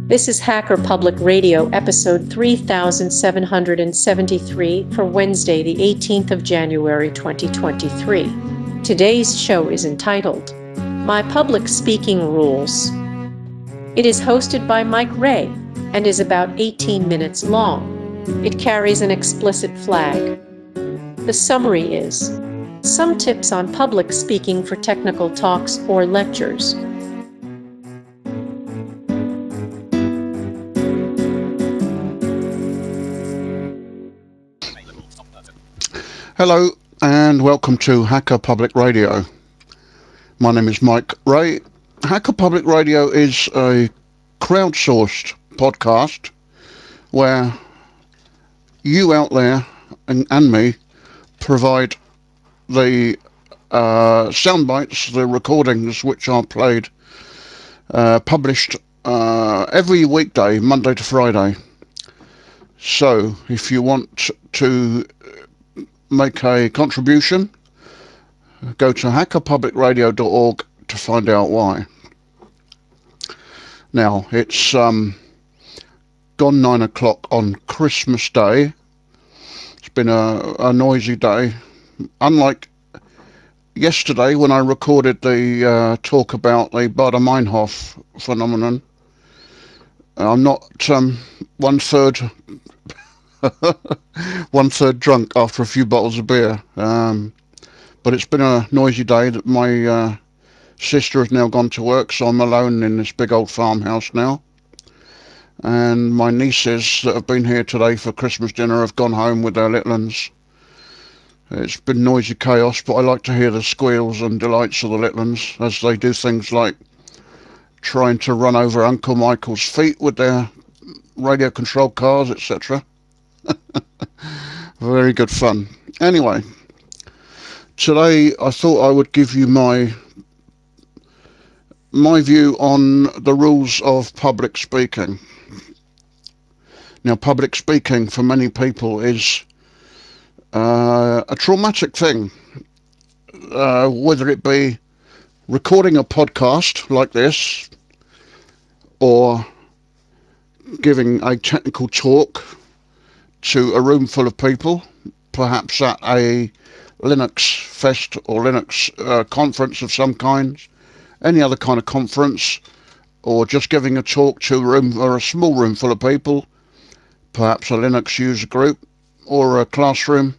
This is Hacker Public Radio, episode 3773 for Wednesday, the 18th of January, 2023. Today's show is entitled, My Public Speaking Rules. It is hosted by Mike Ray and is about 18 minutes long. It carries an explicit flag. The summary is, some tips on public speaking for technical talks or lectures. Hello and welcome to Hacker Public Radio. My name is Mike Ray. Hacker Public Radio is a crowdsourced podcast where you out there and me provide the sound bites, the recordings which are played, published every weekday, Monday to Friday. So if you want to make a contribution, go to hackerpublicradio.org to find out why. Now, it's gone 9 o'clock on Christmas Day. It's been a noisy day. Unlike yesterday when I recorded the talk about the Baader-Meinhof phenomenon, I'm not one third drunk after a few bottles of beer, but it's been a noisy day. That my sister has now gone to work, so I'm alone in this big old farmhouse now, and my nieces that have been here today for Christmas dinner have gone home with their little ones. It's been noisy chaos, but I like to hear the squeals and delights of the little ones as they do things like trying to run over Uncle Michael's feet with their radio controlled cars, etc. Very good fun. Anyway, today I thought I would give you my view on the rules of public speaking. Now, public speaking for many people is a traumatic thing, whether it be recording a podcast like this or giving a technical talk to a room full of people, perhaps at a Linux fest or Linux conference of some kind, any other kind of conference, or just giving a talk to a room or a small room full of people, perhaps a Linux user group or a classroom,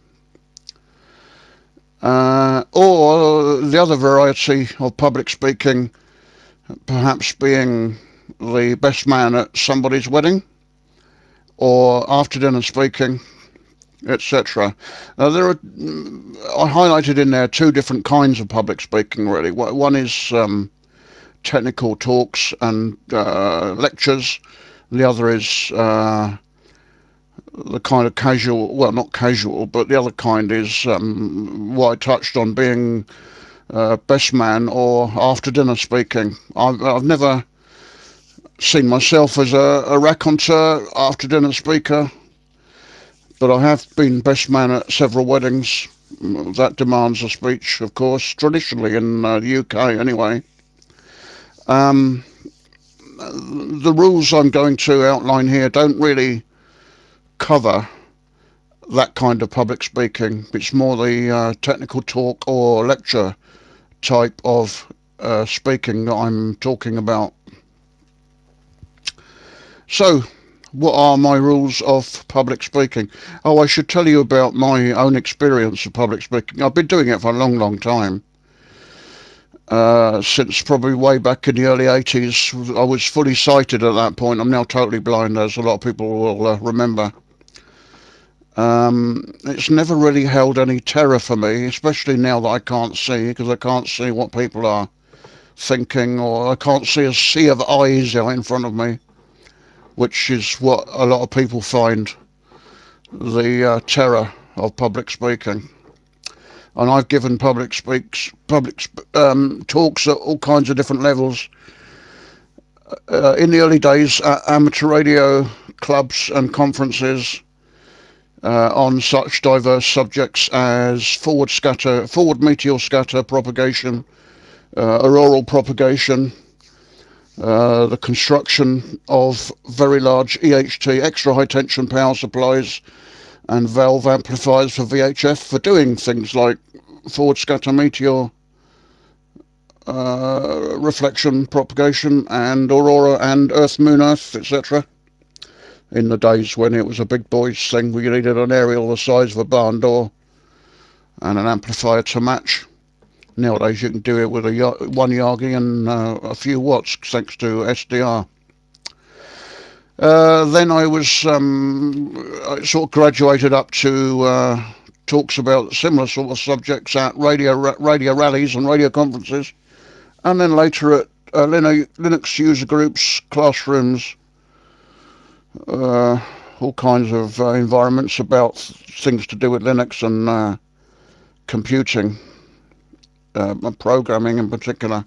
or the other variety of public speaking, perhaps being the best man at somebody's wedding, or after dinner speaking, etc. I highlighted in there two different kinds of public speaking, really. One is technical talks and lectures. The other is the kind of casual, well, not casual, but the other kind is what I touched on, being best man or after dinner speaking. I've never seen myself as a raconteur, after dinner speaker, but I have been best man at several weddings. That demands a speech, of course, traditionally in the UK anyway. The rules I'm going to outline here don't really cover that kind of public speaking. It's more the technical talk or lecture type of speaking that I'm talking about. So, what are my rules of public speaking? Oh, I should tell you about my own experience of public speaking. I've been doing it for a long, long time. Since probably way back in the early 80s. I was fully sighted at that point. I'm now totally blind, as a lot of people will remember. It's never really held any terror for me, especially now that I can't see, because I can't see what people are thinking, or I can't see a sea of eyes out in front of me, which is what a lot of people find the terror of public speaking. And I've given public talks at all kinds of different levels. In the early days, at amateur radio clubs and conferences, on such diverse subjects as forward meteor scatter propagation, auroral propagation, the construction of very large EHT, extra high tension power supplies, and valve amplifiers for VHF for doing things like forward scatter meteor reflection propagation and aurora and Earth Moon Earth, etc. In the days when it was a big boys thing, we needed an aerial the size of a barn door and an amplifier to match. Nowadays you can do it with a 1 Yagi and a few watts thanks to SDR. Then I sort of graduated up to talks about similar sort of subjects at radio rallies and radio conferences, and then later at Linux user groups, classrooms, all kinds of environments about things to do with Linux and computing, programming in particular.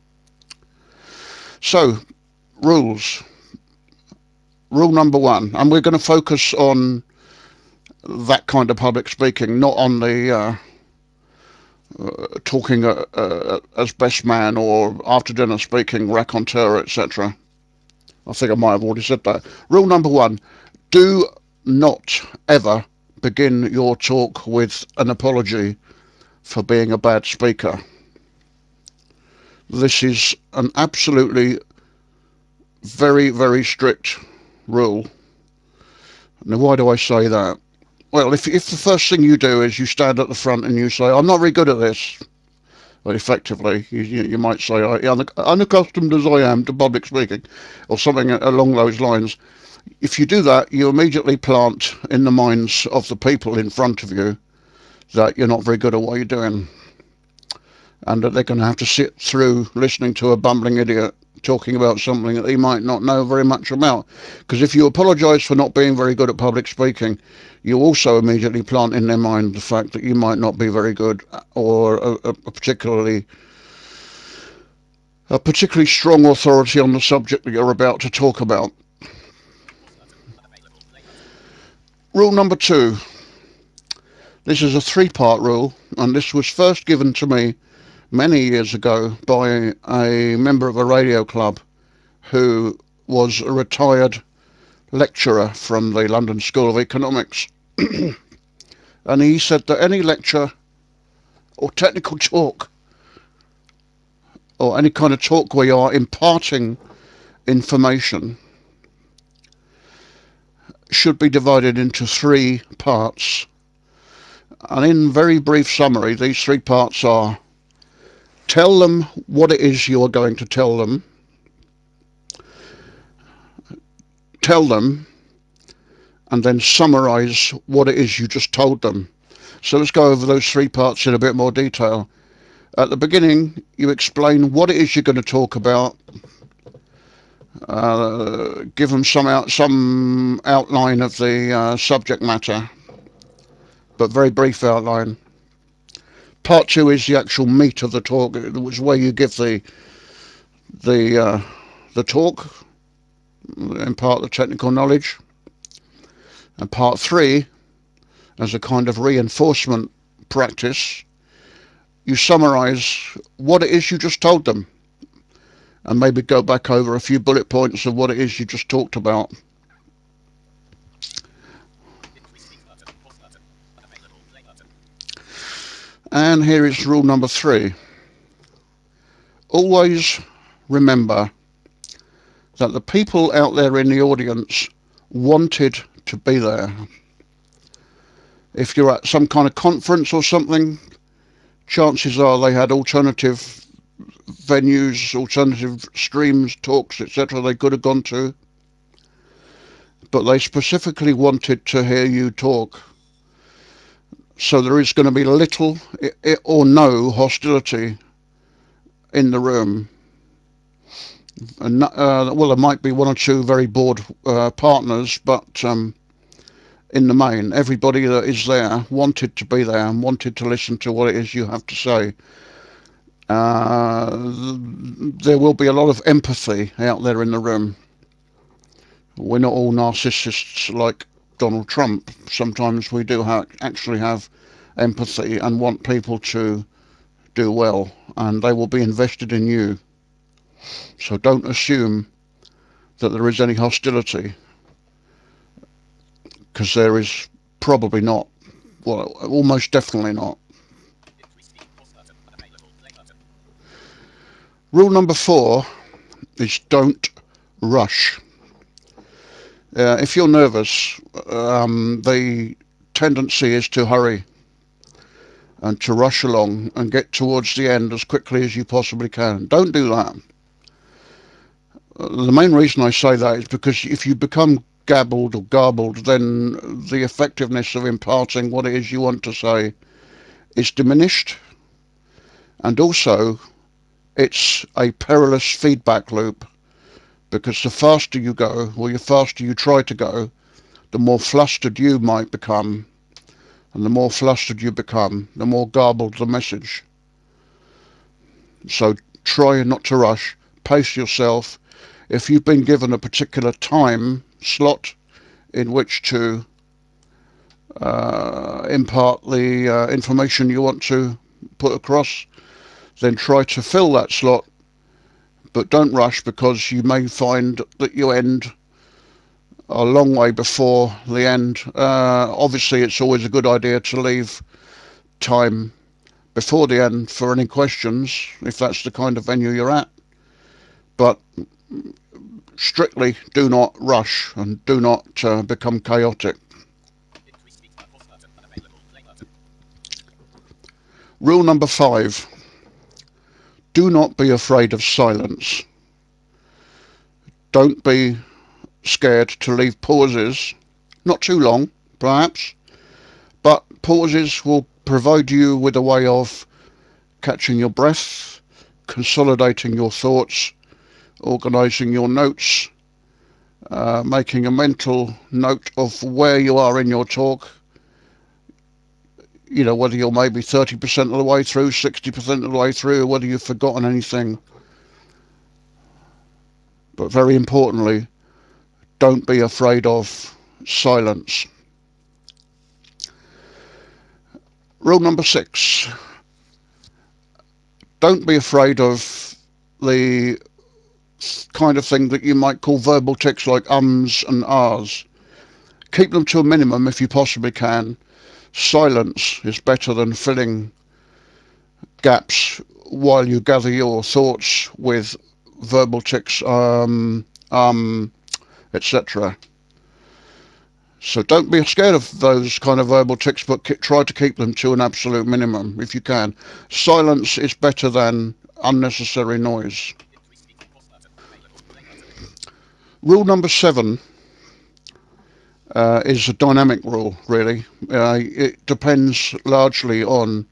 So, rules. Rule number 1, and we're going to focus on that kind of public speaking, not on the talking as best man or after dinner speaking, raconteur, etc. I think I might have already said that. Rule number 1, do not ever begin your talk with an apology for being a bad speaker. This is an absolutely very, very strict rule. Now, why do I say that? Well, if the first thing you do is you stand at the front and you say, I'm not very good at this, well, effectively, you might say, unaccustomed as I am to public speaking, or something along those lines. If you do that, you immediately plant in the minds of the people in front of you that you're not very good at what you're doing, and that they're going to have to sit through listening to a bumbling idiot talking about something that he might not know very much about. Because if you apologise for not being very good at public speaking, you also immediately plant in their mind the fact that you might not be very good, or a particularly strong authority on the subject that you're about to talk about. Rule number 2. This is a 3-part rule, and this was first given to me many years ago by a member of a radio club who was a retired lecturer from the London School of Economics. And he said that any lecture or technical talk or any kind of talk where you are imparting information should be divided into 3 parts. And in very brief summary, these 3 parts are: tell them what it is you are going to tell them, tell them, and then summarise what it is you just told them. So let's go over those 3 parts in a bit more detail. At the beginning, you explain what it is you're going to talk about, give them some outline of the subject matter, but very brief outline. Part 2 is the actual meat of the talk, which is where you give the talk, impart the technical knowledge. And part 3, as a kind of reinforcement practice, you summarise what it is you just told them, and maybe go back over a few bullet points of what it is you just talked about. And here is rule number 3. Always remember that the people out there in the audience wanted to be there. If you're at some kind of conference or something, chances are they had alternative venues, alternative streams, talks, etc. they could have gone to, but they specifically wanted to hear you talk. So there is going to be little or no hostility in the room. And well, there might be 1 or 2 very bored partners, but in the main, everybody that is there wanted to be there and wanted to listen to what it is you have to say. There will be a lot of empathy out there in the room. We're not all narcissists like Donald Trump. Sometimes we do actually have empathy and want people to do well, and they will be invested in you. So don't assume that there is any hostility, because there is probably not. Well, almost definitely not. Rule number 4 is don't rush. If you're nervous, the tendency is to hurry and to rush along and get towards the end as quickly as you possibly can. Don't do that. The main reason I say that is because if you become gabbled or garbled, then the effectiveness of imparting what it is you want to say is diminished. And also, it's a perilous feedback loop, because the faster you go, or the faster you try to go, the more flustered you might become. And the more flustered you become, the more garbled the message. So try not to rush, pace yourself. If you've been given a particular time slot in which to impart the information you want to put across, then try to fill that slot, but don't rush, because you may find that you end a long way before the end. Obviously, it's always a good idea to leave time before the end for any questions, if that's the kind of venue you're at. But strictly do not rush and do not become chaotic. Rule number 5. Do not be afraid of silence. Don't be scared to leave pauses, not too long perhaps, but pauses will provide you with a way of catching your breath, consolidating your thoughts, organising your notes, making a mental note of where you are in your talk. You know, whether you're maybe 30% of the way through, 60% of the way through, whether you've forgotten anything. But very importantly, don't be afraid of silence. Rule number 6. Don't be afraid of the kind of thing that you might call verbal tics, like ums and ahs. Keep them to a minimum if you possibly can. Silence is better than filling gaps while you gather your thoughts with verbal tics, etc. So don't be scared of those kind of verbal tics, but try to keep them to an absolute minimum if you can. Silence is better than unnecessary noise. Rule number 7 is a dynamic rule, really. It depends largely on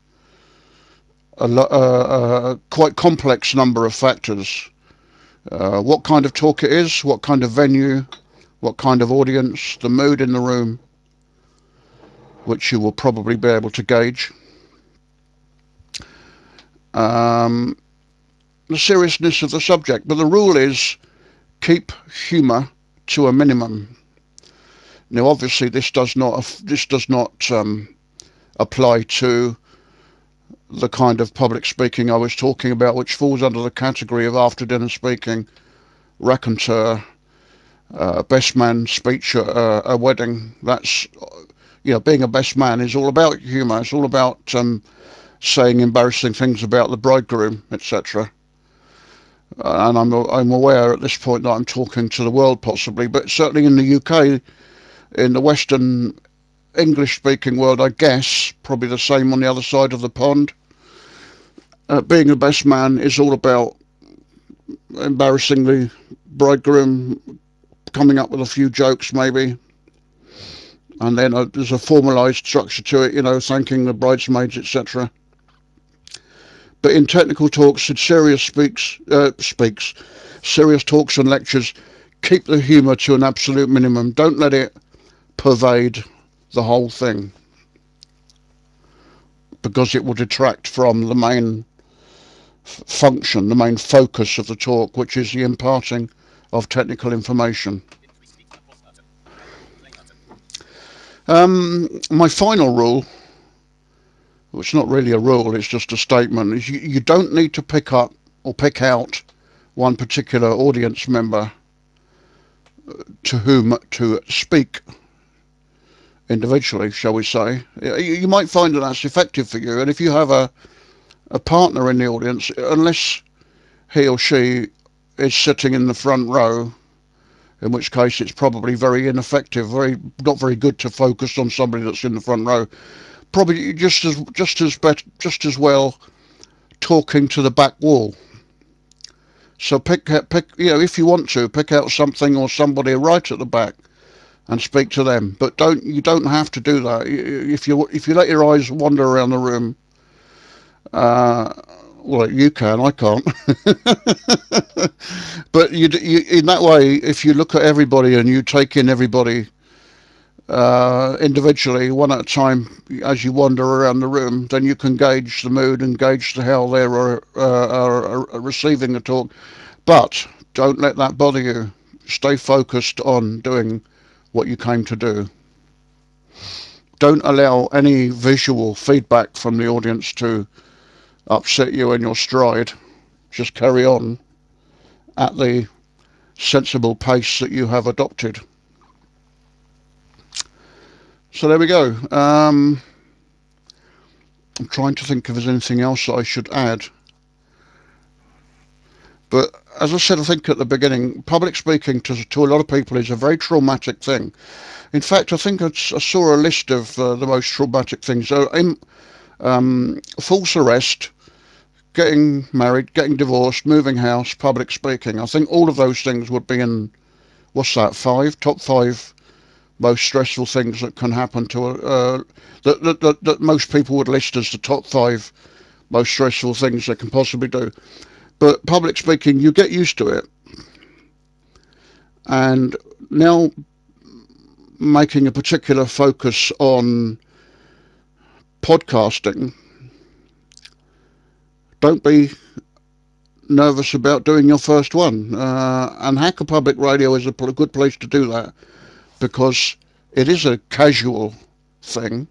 a quite complex number of factors. What kind of talk it is, what kind of venue, what kind of audience, the mood in the room, which you will probably be able to gauge. The seriousness of the subject. But the rule is keep humour to a minimum. Now, obviously, this does not apply to the kind of public speaking I was talking about, which falls under the category of after dinner speaking, raconteur, best man speech at a wedding. That's, you know, being a best man is all about humour. It's all about saying embarrassing things about the bridegroom, etc. And I'm aware at this point that I'm talking to the world possibly, but certainly in the UK, in the Western English-speaking world, I guess, probably the same on the other side of the pond. Being the best man is all about embarrassing the bridegroom, coming up with a few jokes maybe, and then there's a formalised structure to it, you know, thanking the bridesmaids, etc. But in technical talks and serious serious talks and lectures, keep the humour to an absolute minimum. Don't let it pervade the whole thing, because it will detract from the main function, the main focus of the talk, which is the imparting of technical information. My final rule, which is not really a rule, it's just a statement, is you don't need to pick up or pick out one particular audience member to whom to speak individually, shall we say. You might find that that's effective for you, and if you have a partner in the audience, unless he or she is sitting in the front row, in which case it's probably very ineffective, not very good to focus on somebody that's in the front row. Probably just as well talking to the back wall. So pick if you want to, pick out something or somebody right at the back and speak to them. But you don't have to do that. If you let your eyes wander around the room, well, you can, I can't. But you in that way, if you look at everybody and you take in everybody individually, one at a time, as you wander around the room, then you can gauge the mood and gauge how they're receiving the talk. But don't let that bother you. Stay focused on doing what you came to do. Don't allow any visual feedback from the audience to upset you in your stride. Just carry on at the sensible pace that you have adopted. So there we go. I'm trying to think if there's anything else that I should add. But as I said, I think at the beginning, public speaking to a lot of people is a very traumatic thing. In fact, I think I saw a list of the most traumatic things. So, false arrest, getting married, getting divorced, moving house, public speaking. I think all of those things would be in, top five most stressful things that can happen to that most people would list as the top five most stressful things they can possibly do. But public speaking, you get used to it. And now making a particular focus on podcasting, don't be nervous about doing your first one. And Hacker Public Radio is a good place to do that, because it is a casual thing.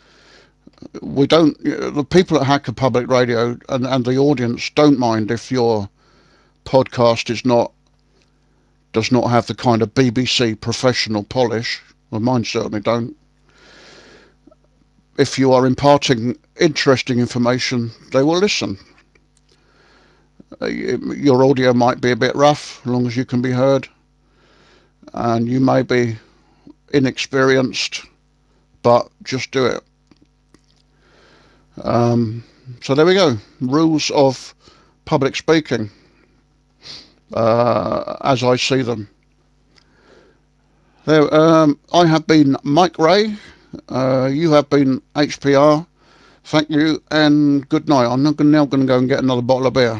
The people at Hacker Public Radio and the audience don't mind if your podcast does not have the kind of BBC professional polish. Well, mine certainly don't. If you are imparting interesting information, they will listen. Your audio might be a bit rough, as long as you can be heard, and you may be inexperienced, but just do it. So there we go. Rules of public speaking, as I see them. There, I have been Mike Ray. You have been HPR. Thank you and good night. I'm now going to go and get another bottle of beer.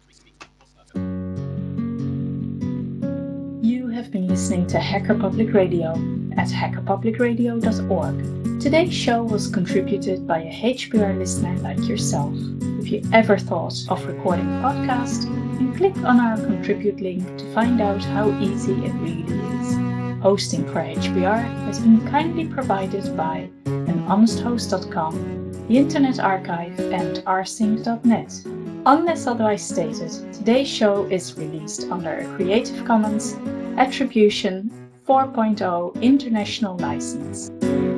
You have been listening to Hacker Public Radio at hackerpublicradio.org. Today's show was contributed by a HPR listener like yourself. If you ever thought of recording a podcast, then click on our contribute link to find out how easy it really is. Hosting for HPR has been kindly provided by anhonesthost.com, the Internet Archive, and rsync.net. Unless otherwise stated, today's show is released under a Creative Commons Attribution 4.0 International License.